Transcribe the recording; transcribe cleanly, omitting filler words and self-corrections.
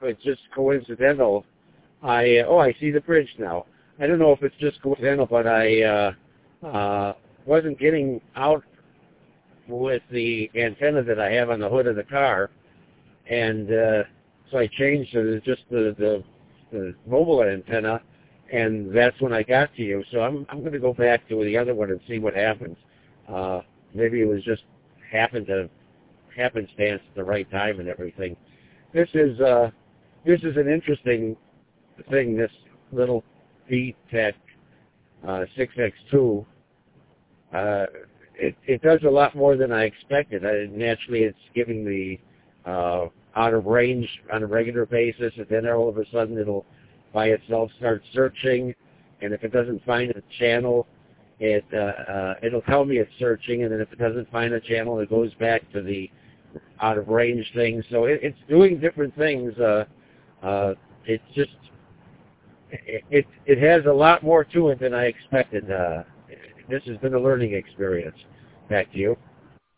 it's just coincidental. I see the bridge now. I don't know if it's just coincidental, but I wasn't getting out with the antenna that I have on the hood of the car, and so I changed to just the mobile antenna, and that's when I got to you. So I'm going to go back to the other one and see what happens. Maybe it was just happenstance at the right time and everything. This is an interesting thing. This little VTech 6X2. It does a lot more than I expected. Naturally, it's giving the out of range on a regular basis, and then all of a sudden it'll by itself start searching, and if it doesn't find a channel, it'll tell me it's searching, and then if it doesn't find a channel, it goes back to the out of range thing. So it's doing different things. It's just it has a lot more to it than I expected. This has been a learning experience. Back to you.